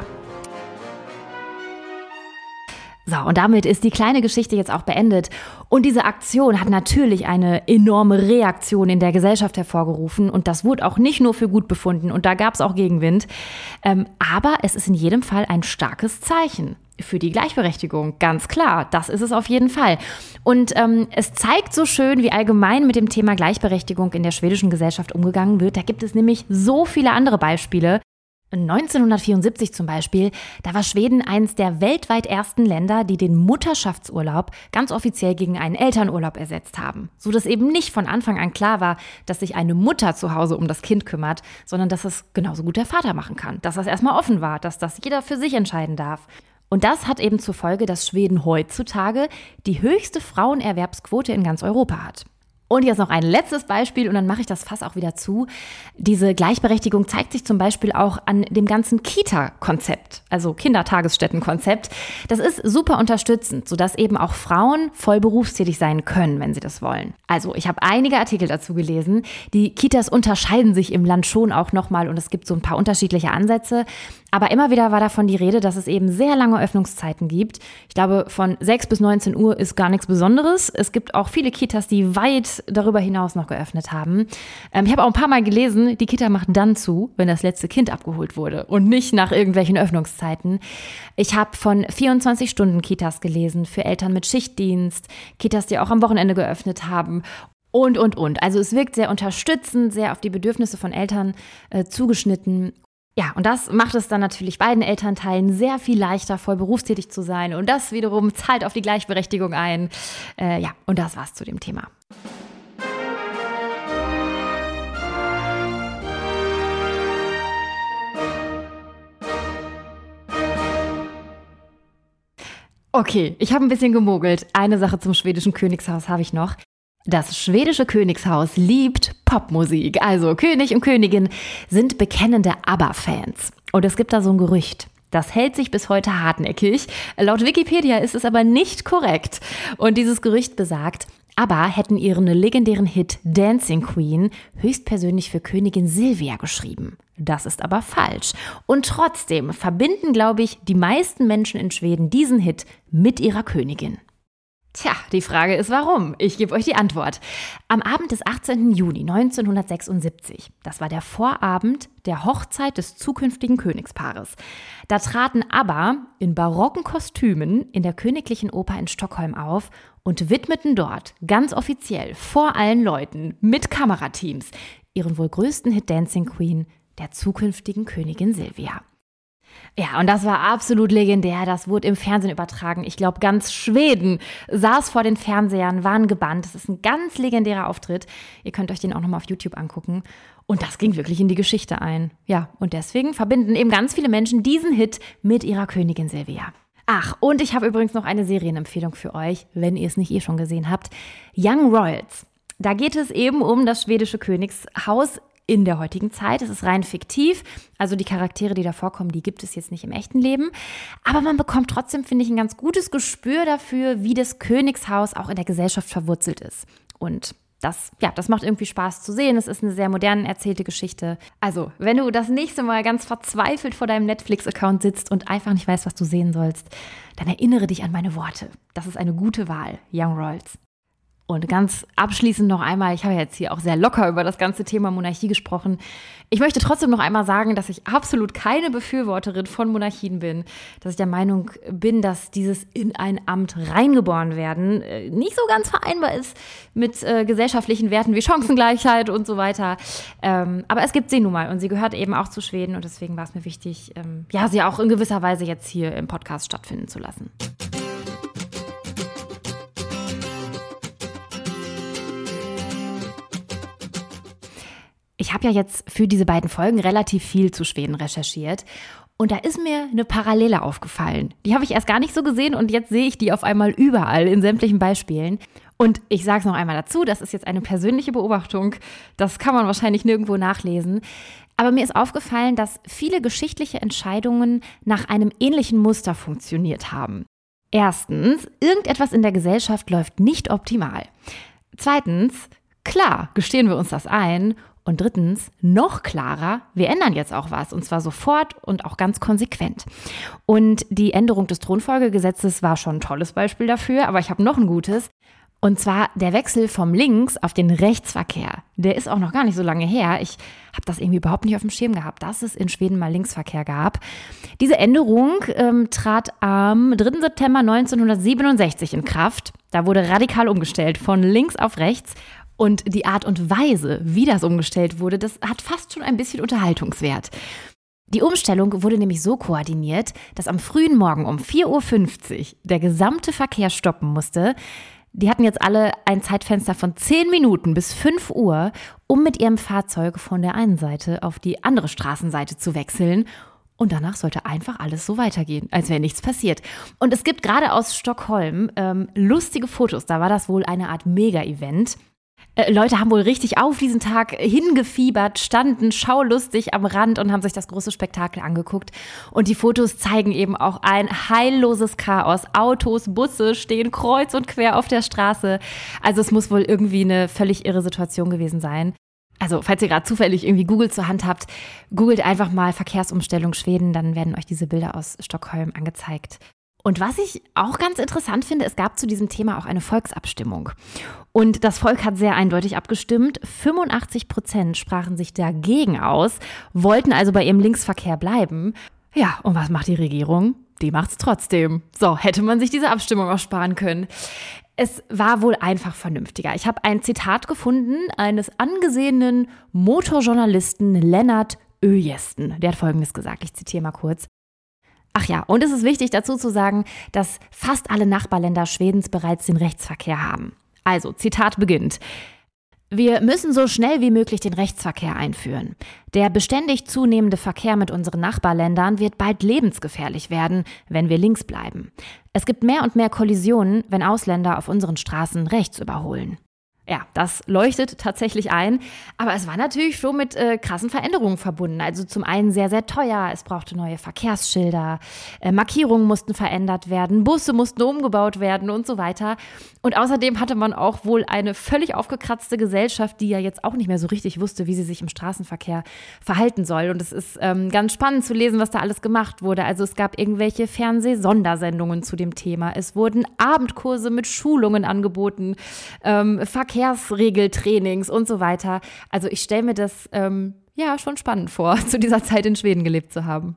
So, und damit ist die kleine Geschichte jetzt auch beendet. Und diese Aktion hat natürlich eine enorme Reaktion in der Gesellschaft hervorgerufen. Und das wurde auch nicht nur für gut befunden. Und da gab es auch Gegenwind. Ähm, aber es ist in jedem Fall ein starkes Zeichen für die Gleichberechtigung. Ganz klar, das ist es auf jeden Fall. Und ähm, es zeigt so schön, wie allgemein mit dem Thema Gleichberechtigung in der schwedischen Gesellschaft umgegangen wird. Da gibt es nämlich so viele andere Beispiele. neunzehnhundertvierundsiebzig zum Beispiel, da war Schweden eines der weltweit ersten Länder, die den Mutterschaftsurlaub ganz offiziell gegen einen Elternurlaub ersetzt haben. So dass eben nicht von Anfang an klar war, dass sich eine Mutter zu Hause um das Kind kümmert, sondern dass es genauso gut der Vater machen kann. Dass das erstmal offen war, dass das jeder für sich entscheiden darf. Und das hat eben zur Folge, dass Schweden heutzutage die höchste Frauenerwerbsquote in ganz Europa hat. Und jetzt noch ein letztes Beispiel und dann mache ich das Fass auch wieder zu. Diese Gleichberechtigung zeigt sich zum Beispiel auch an dem ganzen Kita-Konzept, also Kindertagesstätten-Konzept. Das ist super unterstützend, sodass eben auch Frauen voll berufstätig sein können, wenn sie das wollen. Also ich habe einige Artikel dazu gelesen. Die Kitas unterscheiden sich im Land schon auch nochmal und es gibt so ein paar unterschiedliche Ansätze. Aber immer wieder war davon die Rede, dass es eben sehr lange Öffnungszeiten gibt. Ich glaube, von sechs bis neunzehn Uhr ist gar nichts Besonderes. Es gibt auch viele Kitas, die weit darüber hinaus noch geöffnet haben. Ähm, ich habe auch ein paar Mal gelesen, die Kita macht dann zu, wenn das letzte Kind abgeholt wurde und nicht nach irgendwelchen Öffnungszeiten. Ich habe von vierundzwanzig-Stunden-Kitas gelesen für Eltern mit Schichtdienst, Kitas, die auch am Wochenende geöffnet haben. Und, und, und. Also es wirkt sehr unterstützend, sehr auf die Bedürfnisse von Eltern äh, zugeschnitten. Ja, und das macht es dann natürlich beiden Elternteilen sehr viel leichter, voll berufstätig zu sein. Und das wiederum zahlt auf die Gleichberechtigung ein. Äh, ja, und das war's zu dem Thema. Okay, ich habe ein bisschen gemogelt. Eine Sache zum schwedischen Königshaus habe ich noch. Das schwedische Königshaus liebt Popmusik. Also König und Königin sind bekennende ABBA-Fans. Und es gibt da so ein Gerücht. Das hält sich bis heute hartnäckig. Laut Wikipedia ist es aber nicht korrekt. Und dieses Gerücht besagt, ABBA hätten ihren legendären Hit Dancing Queen höchstpersönlich für Königin Silvia geschrieben. Das ist aber falsch. Und trotzdem verbinden, glaube ich, die meisten Menschen in Schweden diesen Hit mit ihrer Königin. Tja, die Frage ist warum. Ich gebe euch die Antwort. Am Abend des achtzehnten Juni neunzehnhundertsechsundsiebzig, das war der Vorabend der Hochzeit des zukünftigen Königspaares, da traten ABBA in barocken Kostümen in der Königlichen Oper in Stockholm auf und widmeten dort ganz offiziell vor allen Leuten mit Kamerateams ihren wohl größten Hit Dancing Queen der zukünftigen Königin Silvia. Ja, und das war absolut legendär. Das wurde im Fernsehen übertragen. Ich glaube, ganz Schweden saß vor den Fernsehern, waren gebannt. Das ist ein ganz legendärer Auftritt. Ihr könnt euch den auch nochmal auf YouTube angucken. Und das ging wirklich in die Geschichte ein. Ja, und deswegen verbinden eben ganz viele Menschen diesen Hit mit ihrer Königin Silvia. Ach, und ich habe übrigens noch eine Serienempfehlung für euch, wenn ihr es nicht eh schon gesehen habt. Young Royals. Da geht es eben um das schwedische Königshaus in der heutigen Zeit. Es ist rein fiktiv, also die Charaktere, die da vorkommen, die gibt es jetzt nicht im echten Leben. Aber man bekommt trotzdem, finde ich, ein ganz gutes Gespür dafür, wie das Königshaus auch in der Gesellschaft verwurzelt ist. Und das, ja, das macht irgendwie Spaß zu sehen. Es ist eine sehr modern erzählte Geschichte. Also, wenn du das nächste Mal ganz verzweifelt vor deinem Netflix-Account sitzt und einfach nicht weißt, was du sehen sollst, dann erinnere dich an meine Worte. Das ist eine gute Wahl, Young Royals. Und ganz abschließend noch einmal, ich habe jetzt hier auch sehr locker über das ganze Thema Monarchie gesprochen. Ich möchte trotzdem noch einmal sagen, dass ich absolut keine Befürworterin von Monarchien bin. Dass ich der Meinung bin, dass dieses in ein Amt reingeboren werden nicht so ganz vereinbar ist mit äh, gesellschaftlichen Werten wie Chancengleichheit und so weiter. Ähm, aber es gibt sie nun mal und sie gehört eben auch zu Schweden. Und deswegen war es mir wichtig, ähm, ja, sie auch in gewisser Weise jetzt hier im Podcast stattfinden zu lassen. Ich ich habe ja jetzt für diese beiden Folgen relativ viel zu Schweden recherchiert. Und da ist mir eine Parallele aufgefallen. Die habe ich erst gar nicht so gesehen und jetzt sehe ich die auf einmal überall in sämtlichen Beispielen. Und ich sage es noch einmal dazu, das ist jetzt eine persönliche Beobachtung. Das kann man wahrscheinlich nirgendwo nachlesen. Aber mir ist aufgefallen, dass viele geschichtliche Entscheidungen nach einem ähnlichen Muster funktioniert haben. Erstens, irgendetwas in der Gesellschaft läuft nicht optimal. Zweitens, klar, gestehen wir uns das ein. Und drittens, noch klarer, wir ändern jetzt auch was, und zwar sofort und auch ganz konsequent. Und die Änderung des Thronfolgegesetzes war schon ein tolles Beispiel dafür, aber ich habe noch ein gutes. Und zwar der Wechsel vom Links- auf den Rechtsverkehr. Der ist auch noch gar nicht so lange her. Ich habe das irgendwie überhaupt nicht auf dem Schirm gehabt, dass es in Schweden mal Linksverkehr gab. Diese Änderung ähm, trat am dritten September neunzehnhundertsiebenundsechzig in Kraft. Da wurde radikal umgestellt von links auf rechts. Und die Art und Weise, wie das umgestellt wurde, das hat fast schon ein bisschen Unterhaltungswert. Die Umstellung wurde nämlich so koordiniert, dass am frühen Morgen um vier Uhr fünfzig der gesamte Verkehr stoppen musste. Die hatten jetzt alle ein Zeitfenster von zehn Minuten bis fünf Uhr, um mit ihrem Fahrzeug von der einen Seite auf die andere Straßenseite zu wechseln. Und danach sollte einfach alles so weitergehen, als wäre nichts passiert. Und es gibt gerade aus Stockholm ähm, lustige Fotos. Da war das wohl eine Art Mega-Event. Leute haben wohl richtig auf diesen Tag hingefiebert, standen schaulustig am Rand und haben sich das große Spektakel angeguckt. Und die Fotos zeigen eben auch ein heilloses Chaos. Autos, Busse stehen kreuz und quer auf der Straße. Also es muss wohl irgendwie eine völlig irre Situation gewesen sein. Also falls ihr gerade zufällig irgendwie Google zur Hand habt, googelt einfach mal Verkehrsumstellung Schweden, dann werden euch diese Bilder aus Stockholm angezeigt. Und was ich auch ganz interessant finde, es gab zu diesem Thema auch eine Volksabstimmung. Und das Volk hat sehr eindeutig abgestimmt. fünfundachtzig Prozent sprachen sich dagegen aus, wollten also bei ihrem Linksverkehr bleiben. Ja, und was macht die Regierung? Die macht's trotzdem. So, hätte man sich diese Abstimmung auch sparen können. Es war wohl einfach vernünftiger. Ich habe ein Zitat gefunden eines angesehenen Motorjournalisten Lennart Öjesten. Der hat Folgendes gesagt, ich zitiere mal kurz. Ach ja, und es ist wichtig dazu zu sagen, dass fast alle Nachbarländer Schwedens bereits den Rechtsverkehr haben. Also, Zitat beginnt. Wir müssen so schnell wie möglich den Rechtsverkehr einführen. Der beständig zunehmende Verkehr mit unseren Nachbarländern wird bald lebensgefährlich werden, wenn wir links bleiben. Es gibt mehr und mehr Kollisionen, wenn Ausländer auf unseren Straßen rechts überholen. Ja, das leuchtet tatsächlich ein, aber es war natürlich schon mit äh, krassen Veränderungen verbunden. Also zum einen sehr, sehr teuer, es brauchte neue Verkehrsschilder, äh, Markierungen mussten verändert werden, Busse mussten umgebaut werden und so weiter. Und außerdem hatte man auch wohl eine völlig aufgekratzte Gesellschaft, die ja jetzt auch nicht mehr so richtig wusste, wie sie sich im Straßenverkehr verhalten soll. Und es ist ähm, ganz spannend zu lesen, was da alles gemacht wurde. Also es gab irgendwelche Fernseh-Sondersendungen zu dem Thema. Es wurden Abendkurse mit Schulungen angeboten, ähm, Verkehr Verkehrsregeltrainings und so weiter. Also ich stelle mir das ähm, ja schon spannend vor, zu dieser Zeit in Schweden gelebt zu haben.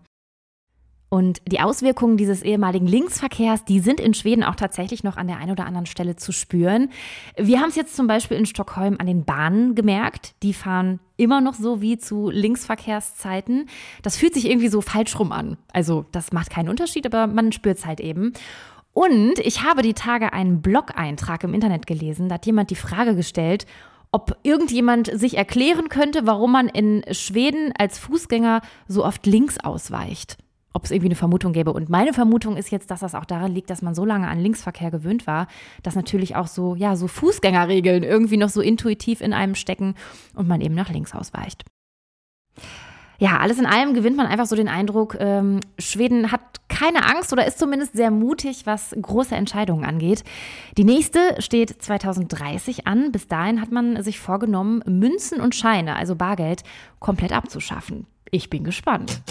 Und die Auswirkungen dieses ehemaligen Linksverkehrs, die sind in Schweden auch tatsächlich noch an der einen oder anderen Stelle zu spüren. Wir haben es jetzt zum Beispiel in Stockholm an den Bahnen gemerkt. Die fahren immer noch so wie zu Linksverkehrszeiten. Das fühlt sich irgendwie so falsch rum an. Also das macht keinen Unterschied, aber man spürt es halt eben. Und ich habe die Tage einen Blog-Eintrag im Internet gelesen, da hat jemand die Frage gestellt, ob irgendjemand sich erklären könnte, warum man in Schweden als Fußgänger so oft links ausweicht. Ob es irgendwie eine Vermutung gäbe. Und meine Vermutung ist jetzt, dass das auch daran liegt, dass man so lange an Linksverkehr gewöhnt war, dass natürlich auch so, ja, so Fußgängerregeln irgendwie noch so intuitiv in einem stecken und man eben nach links ausweicht. Ja, alles in allem gewinnt man einfach so den Eindruck, ähm, Schweden hat keine Angst oder ist zumindest sehr mutig, was große Entscheidungen angeht. Die nächste steht zweitausenddreißig an. Bis dahin hat man sich vorgenommen, Münzen und Scheine, also Bargeld, komplett abzuschaffen. Ich bin gespannt.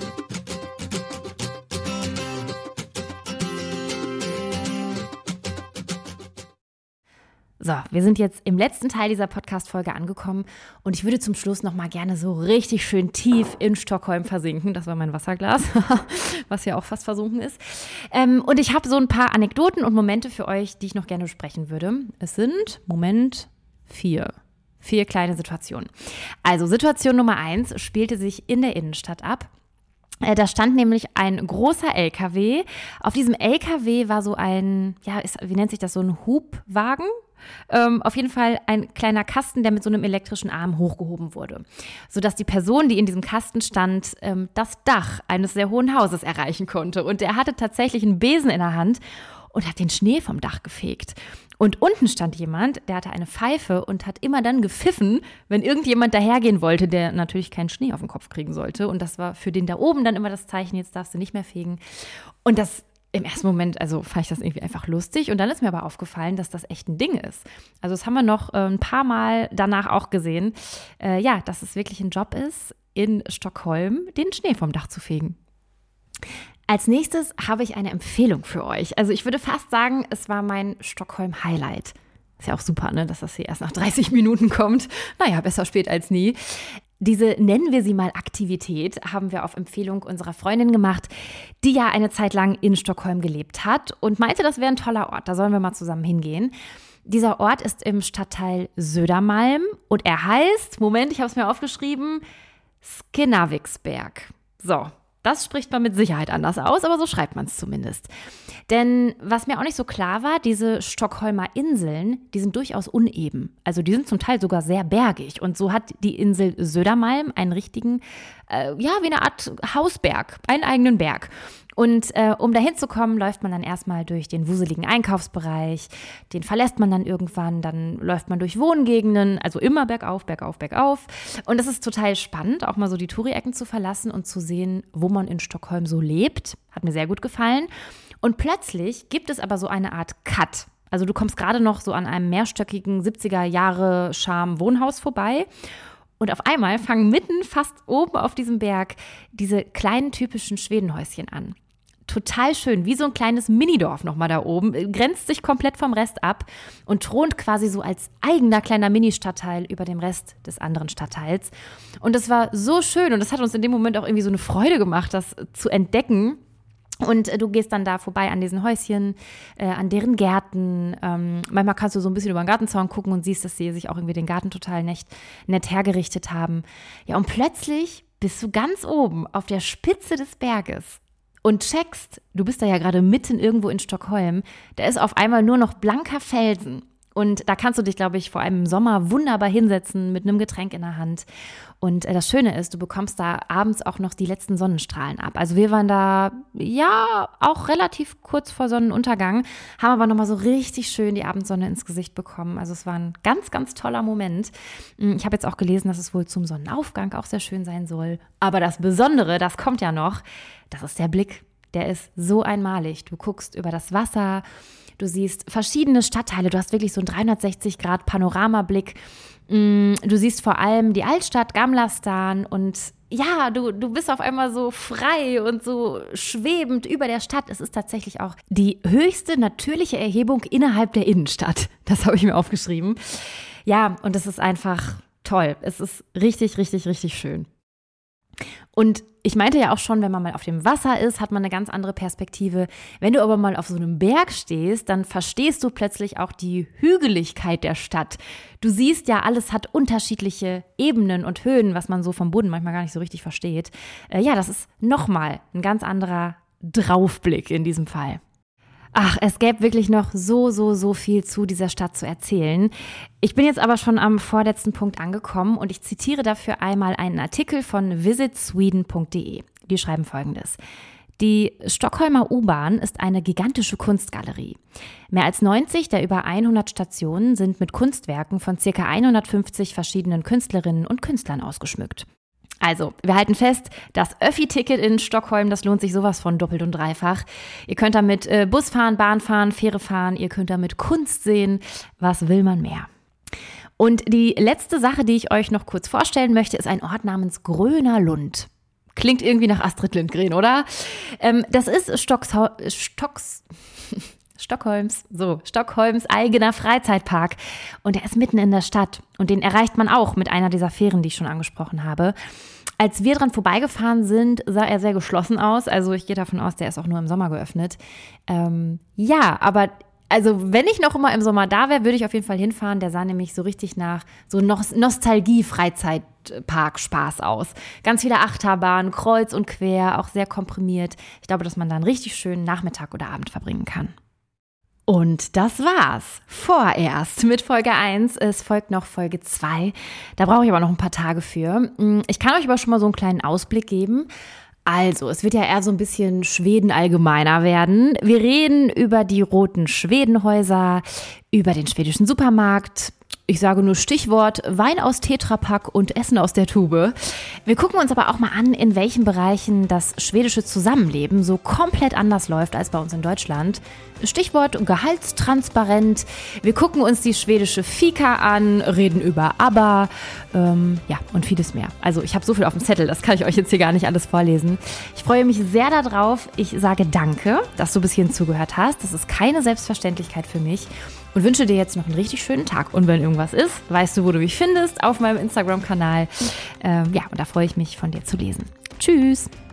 So, wir sind jetzt im letzten Teil dieser Podcast-Folge angekommen und ich würde zum Schluss noch mal gerne so richtig schön tief in Stockholm versinken. Das war mein Wasserglas, was ja auch fast versunken ist. Ähm, und ich habe so ein paar Anekdoten und Momente für euch, die ich noch gerne besprechen würde. Es sind, Moment, vier. Vier kleine Situationen. Also Situation Nummer eins spielte sich in der Innenstadt ab. Da stand nämlich ein großer L K W. Auf diesem L K W war so ein, ja, ist, wie nennt sich das, so ein Hubwagen? Ähm, auf jeden Fall ein kleiner Kasten, der mit so einem elektrischen Arm hochgehoben wurde, sodass die Person, die in diesem Kasten stand, ähm, das Dach eines sehr hohen Hauses erreichen konnte. Und er hatte tatsächlich einen Besen in der Hand und hat den Schnee vom Dach gefegt. Und unten stand jemand, der hatte eine Pfeife und hat immer dann gepfiffen, wenn irgendjemand dahergehen wollte, der natürlich keinen Schnee auf den Kopf kriegen sollte. Und das war für den da oben dann immer das Zeichen, jetzt darfst du nicht mehr fegen. Und das im ersten Moment, also fand ich das irgendwie einfach lustig. Und dann ist mir aber aufgefallen, dass das echt ein Ding ist. Also das haben wir noch äh, ein paar Mal danach auch gesehen. Äh, ja, dass es wirklich ein Job ist, in Stockholm den Schnee vom Dach zu fegen. Als nächstes habe ich eine Empfehlung für euch. Also ich würde fast sagen, es war mein Stockholm-Highlight. Ist ja auch super, ne, dass das hier erst nach dreißig Minuten kommt. Naja, besser spät als nie. Diese, nennen wir sie mal Aktivität, haben wir auf Empfehlung unserer Freundin gemacht, die ja eine Zeit lang in Stockholm gelebt hat und meinte, das wäre ein toller Ort, da sollen wir mal zusammen hingehen. Dieser Ort ist im Stadtteil Södermalm und er heißt, Moment, ich habe es mir aufgeschrieben, Skinnaviksberg. So. Das spricht man mit Sicherheit anders aus, aber so schreibt man es zumindest. Denn was mir auch nicht so klar war, diese Stockholmer Inseln, die sind durchaus uneben. Also die sind zum Teil sogar sehr bergig. Und so hat die Insel Södermalm einen richtigen, äh, ja, wie eine Art Hausberg, einen eigenen Berg. Und äh, um dahin zu kommen, läuft man dann erstmal durch den wuseligen Einkaufsbereich. Den verlässt man dann irgendwann. Dann läuft man durch Wohngegenden, also immer bergauf, bergauf, bergauf. Und es ist total spannend, auch mal so die Touri-Ecken zu verlassen und zu sehen, wo man in Stockholm so lebt. Hat mir sehr gut gefallen. Und plötzlich gibt es aber so eine Art Cut. Also du kommst gerade noch so an einem mehrstöckigen siebziger-Jahre-Charme-Wohnhaus vorbei. Und auf einmal fangen mitten fast oben auf diesem Berg diese kleinen typischen Schwedenhäuschen an. Total schön, wie so ein kleines Minidorf nochmal da oben, grenzt sich komplett vom Rest ab und thront quasi so als eigener kleiner Mini-Stadtteil über dem Rest des anderen Stadtteils. Und das war so schön und das hat uns in dem Moment auch irgendwie so eine Freude gemacht, das zu entdecken. Und äh, du gehst dann da vorbei an diesen Häuschen, äh, an deren Gärten. Ähm, manchmal kannst du so ein bisschen über den Gartenzaun gucken und siehst, dass sie sich auch irgendwie den Garten total nett, nett hergerichtet haben. Ja, und plötzlich bist du ganz oben auf der Spitze des Berges und checkst, du bist da ja gerade mitten irgendwo in Stockholm, da ist auf einmal nur noch blanker Felsen. Und da kannst du dich, glaube ich, vor allem im Sommer wunderbar hinsetzen mit einem Getränk in der Hand. Und äh, das Schöne ist, du bekommst da abends auch noch die letzten Sonnenstrahlen ab. Also wir waren da, ja, auch relativ kurz vor Sonnenuntergang, haben aber nochmal so richtig schön die Abendsonne ins Gesicht bekommen. Also es war ein ganz, ganz toller Moment. Ich habe jetzt auch gelesen, dass es wohl zum Sonnenaufgang auch sehr schön sein soll. Aber das Besondere, das kommt ja noch, das ist der Blick. Der ist so einmalig. Du guckst über das Wasser, du siehst verschiedene Stadtteile, du hast wirklich so einen dreihundertsechzig Grad Panoramablick. Du siehst vor allem die Altstadt Gamla Stan und ja, du, du bist auf einmal so frei und so schwebend über der Stadt. Es ist tatsächlich auch die höchste natürliche Erhebung innerhalb der Innenstadt. Das habe ich mir aufgeschrieben. Ja, und es ist einfach toll. Es ist richtig, richtig, richtig schön. Und ich meinte ja auch schon, wenn man mal auf dem Wasser ist, hat man eine ganz andere Perspektive. Wenn du aber mal auf so einem Berg stehst, dann verstehst du plötzlich auch die Hügeligkeit der Stadt. Du siehst ja, alles hat unterschiedliche Ebenen und Höhen, was man so vom Boden manchmal gar nicht so richtig versteht. Äh, ja, das ist nochmal ein ganz anderer Draufblick in diesem Fall. Ach, es gäbe wirklich noch so, so, so viel zu dieser Stadt zu erzählen. Ich bin jetzt aber schon am vorletzten Punkt angekommen und ich zitiere dafür einmal einen Artikel von visit sweden punkt de. Die schreiben Folgendes. Die Stockholmer U-Bahn ist eine gigantische Kunstgalerie. Mehr als neunzig der über hundert Stationen sind mit Kunstwerken von ca. hundertfünfzig verschiedenen Künstlerinnen und Künstlern ausgeschmückt. Also, wir halten fest, das Öffi-Ticket in Stockholm, das lohnt sich sowas von doppelt und dreifach. Ihr könnt damit äh, Bus fahren, Bahn fahren, Fähre fahren, ihr könnt damit Kunst sehen. Was will man mehr? Und die letzte Sache, die ich euch noch kurz vorstellen möchte, ist ein Ort namens Gröna Lund. Klingt irgendwie nach Astrid Lindgren, oder? Ähm, das ist Stocks... Stocks Stockholms, so, Stockholms eigener Freizeitpark. Und der ist mitten in der Stadt. Und den erreicht man auch mit einer dieser Fähren, die ich schon angesprochen habe. Als wir dran vorbeigefahren sind, sah er sehr geschlossen aus. Also ich gehe davon aus, der ist auch nur im Sommer geöffnet. Ähm, ja, aber also wenn ich noch immer im Sommer da wäre, würde ich auf jeden Fall hinfahren. Der sah nämlich so richtig nach so Nostalgie-Freizeitpark-Spaß aus. Ganz viele Achterbahnen, kreuz und quer, auch sehr komprimiert. Ich glaube, dass man da einen richtig schönen Nachmittag oder Abend verbringen kann. Und das war's. Vorerst mit Folge eins. Es folgt noch Folge zwei. Da brauche ich aber noch ein paar Tage für. Ich kann euch aber schon mal so einen kleinen Ausblick geben. Also, es wird ja eher so ein bisschen Schweden allgemeiner werden. Wir reden über die roten Schwedenhäuser, über den schwedischen Supermarkt. Ich sage nur Stichwort Wein aus Tetrapack und Essen aus der Tube. Wir gucken uns aber auch mal an, in welchen Bereichen das schwedische Zusammenleben so komplett anders läuft als bei uns in Deutschland. Stichwort gehaltstransparent. Wir gucken uns die schwedische Fika an, reden über ABBA, ähm, ja, und vieles mehr. Also ich habe so viel auf dem Zettel, das kann ich euch jetzt hier gar nicht alles vorlesen. Ich freue mich sehr darauf. Ich sage danke, dass du bis hierhin zugehört hast. Das ist keine Selbstverständlichkeit für mich. Und wünsche dir jetzt noch einen richtig schönen Tag. Und wenn irgendwas ist, weißt du, wo du mich findest, auf meinem Instagram-Kanal. Ähm, ja, und da freue ich mich, von dir zu lesen. Tschüss!